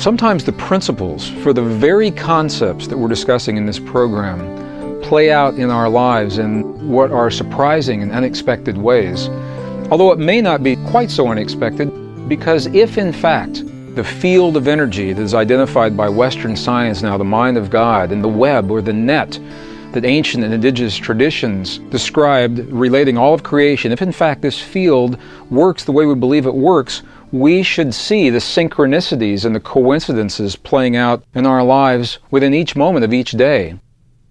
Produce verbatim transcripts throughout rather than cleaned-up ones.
Sometimes the principles for the very concepts that we're discussing in this program play out in our lives in what are surprising and unexpected ways. Although it may not be quite so unexpected, because if in fact the field of energy that is identified by Western science now, the mind of God, and the web or the net that ancient and indigenous traditions described relating all of creation, if in fact this field works the way we believe it works, we should see the synchronicities and the coincidences playing out in our lives within each moment of each day.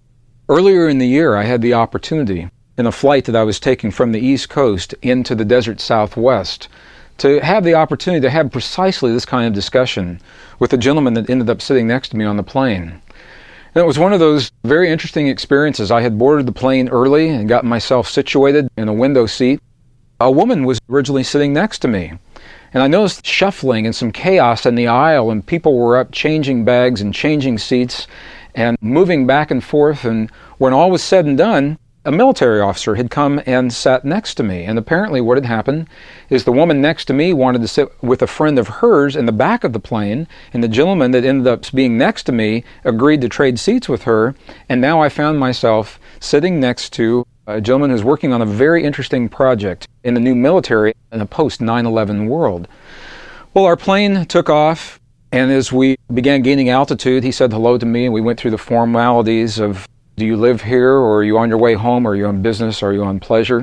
Earlier in the year, I had the opportunity, in a flight that I was taking from the East Coast into the desert Southwest, to have the opportunity to have precisely this kind of discussion with a gentleman that ended up sitting next to me on the plane. And it was one of those very interesting experiences. I had boarded the plane early and gotten myself situated in a window seat. A woman was originally sitting next to me. And I noticed shuffling and some chaos in the aisle, and people were up changing bags and changing seats and moving back and forth. And when all was said and done, a military officer had come and sat next to me. And apparently what had happened is the woman next to me wanted to sit with a friend of hers in the back of the plane, and the gentleman that ended up being next to me agreed to trade seats with her. And now I found myself sitting next to a gentleman who's working on a very interesting project in the new military in a post nine eleven world. Well, our plane took off, and as we began gaining altitude, he said hello to me, and we went through the formalities of, do you live here, or are you on your way home, or are you on business, or are you on pleasure?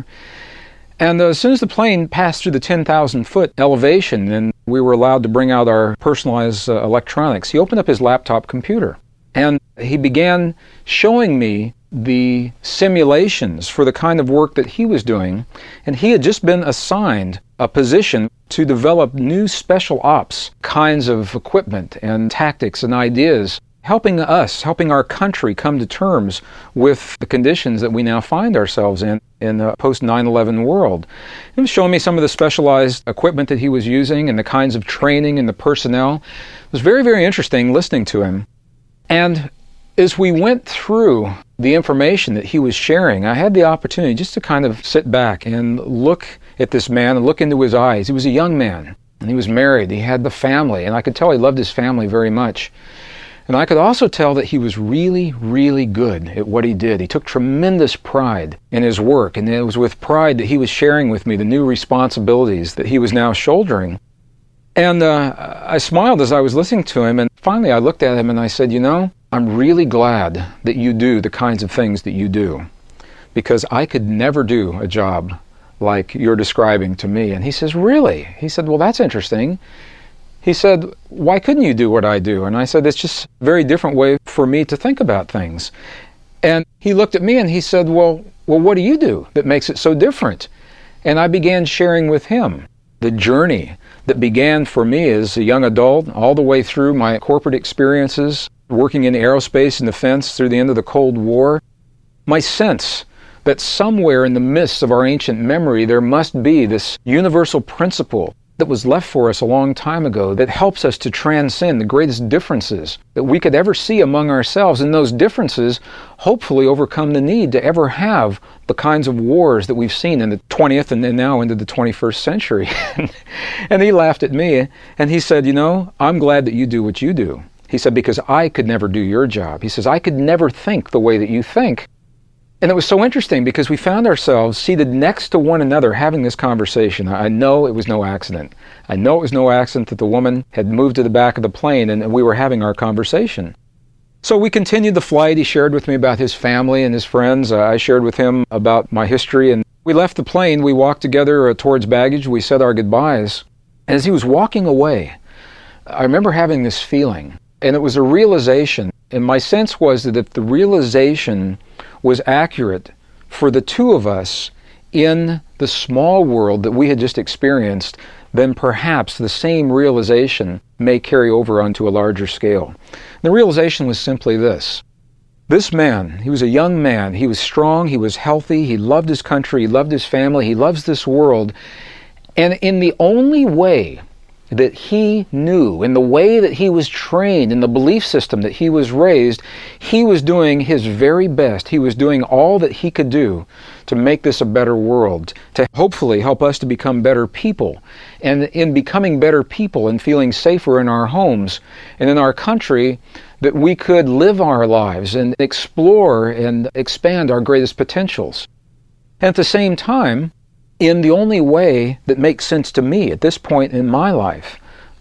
And uh, as soon as the plane passed through the ten thousand foot elevation and we were allowed to bring out our personalized uh, electronics, he opened up his laptop computer, and he began showing me the simulations for the kind of work that he was doing. And he had just been assigned a position to develop new special ops kinds of equipment and tactics and ideas, helping us, helping our country come to terms with the conditions that we now find ourselves in in the post nine eleven world. He was showing me some of the specialized equipment that he was using and the kinds of training and the personnel. It was very, very interesting listening to him. And as we went through the information that he was sharing, I had the opportunity just to kind of sit back and look at this man and look into his eyes. He was a young man, and he was married. He had the family, and I could tell he loved his family very much. And I could also tell that he was really, really good at what he did. He took tremendous pride in his work, and it was with pride that he was sharing with me the new responsibilities that he was now shouldering. And uh, I smiled as I was listening to him, and finally I looked at him and I said, you know, I'm really glad that you do the kinds of things that you do, because I could never do a job like you're describing to me. And he says, really? He said, well, that's interesting. He said, why couldn't you do what I do? And I said, it's just a very different way for me to think about things. And he looked at me and he said, well, well, what do you do that makes it so different? And I began sharing with him the journey that began for me as a young adult, all the way through my corporate experiences, working in aerospace and defense through the end of the Cold War. My sense that somewhere in the midst of our ancient memory there must be this universal principle that was left for us a long time ago that helps us to transcend the greatest differences that we could ever see among ourselves, and those differences hopefully overcome the need to ever have the kinds of wars that we've seen in the twentieth and then now into the twenty-first century. And he laughed at me and he said, you know, I'm glad that you do what you do. He said, because I could never do your job. He says, I could never think the way that you think. And it was so interesting because we found ourselves seated next to one another having this conversation. I know it was no accident. I know it was no accident that the woman had moved to the back of the plane and we were having our conversation. So we continued the flight. He shared with me about his family and his friends. Uh, I shared with him about my history. And we left the plane. We walked together uh, towards baggage. We said our goodbyes. And as he was walking away, I remember having this feeling. And it was a realization. And my sense was that if the realization was accurate for the two of us in the small world that we had just experienced, then perhaps the same realization may carry over onto a larger scale. And the realization was simply this. This man, he was a young man, he was strong, he was healthy, he loved his country, he loved his family, he loves this world. And in the only way that he knew, in the way that he was trained, in the belief system that he was raised, he was doing his very best. He was doing all that he could do to make this a better world, to hopefully help us to become better people. And in becoming better people and feeling safer in our homes and in our country, that we could live our lives and explore and expand our greatest potentials. And at the same time, in the only way that makes sense to me at this point in my life,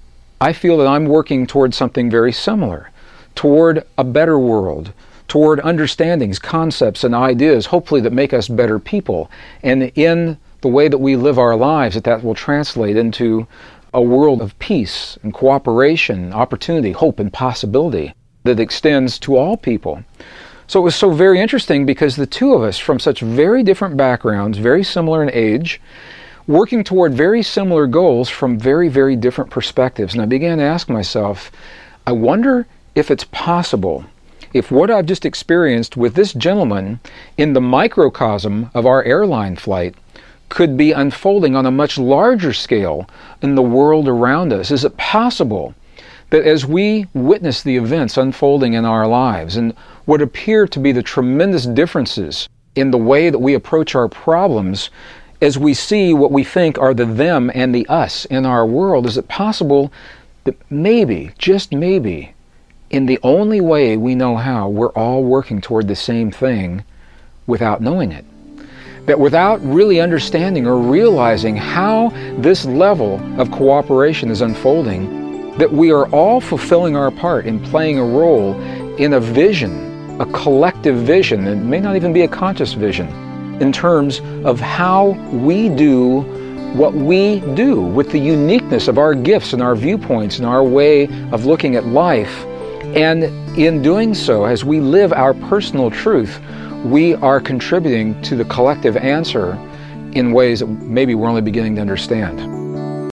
I feel that I'm working toward something very similar, toward a better world, toward understandings, concepts, and ideas, hopefully that make us better people. And in the way that we live our lives, that that will translate into a world of peace and cooperation, opportunity, hope, and possibility that extends to all people. So it was so very interesting because the two of us, from such very different backgrounds, very similar in age, working toward very similar goals from very, very different perspectives. And I began to ask myself, I wonder if it's possible, if what I've just experienced with this gentleman in the microcosm of our airline flight could be unfolding on a much larger scale in the world around us. Is it possible that as we witness the events unfolding in our lives and what appear to be the tremendous differences in the way that we approach our problems, as we see what we think are the them and the us in our world, is it possible that maybe, just maybe, in the only way we know how, we're all working toward the same thing without knowing it? That without really understanding or realizing how this level of cooperation is unfolding, that we are all fulfilling our part in playing a role in a vision, a collective vision, and it may not even be a conscious vision, in terms of how we do what we do with the uniqueness of our gifts and our viewpoints and our way of looking at life. And in doing so, as we live our personal truth, we are contributing to the collective answer in ways that maybe we're only beginning to understand.